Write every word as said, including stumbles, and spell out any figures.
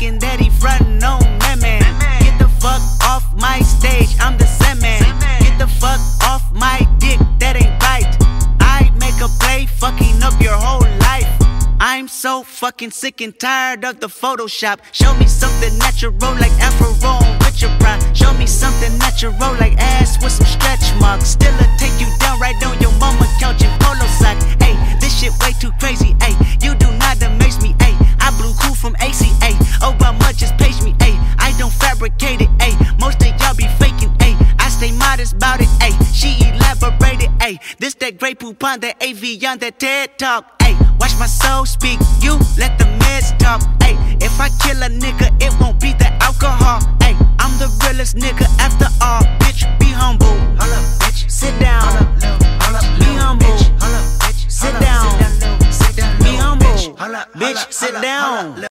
thinking that he frontin' on that man. Get the fuck off my stage, I'm the Sandman. Get the fuck off my dick, that ain't right. I make a play, fucking up your whole life. I'm so fucking sick and tired of the Photoshop. Show me something natural like Afro with your pride. Show me something natural like ass with some stretch marks. Still a take you down right on your mama couch in polo sock. Ayy, this shit way too crazy. Ayy, you do not amaze me. Ayy, I blew cool from A C A. Obama just page me. Ayy, I don't fabricate it. Ayy, most of y'all be faking. Ayy, I stay modest about it. Ayy, she elaborated. Ayy, this that Grey Poupon, that A V on that TED Talk. Ayy, watch my soul speak, you let the meds talk. Ayy, if I kill a nigga, it won't be the alcohol. Ayy, I'm the realest nigga after all. Bitch, be humble. Hold up, bitch. Sit down. Hold up, hold up, be humble. Hold up, bitch. Sit down. Be humble. Bitch, sit down.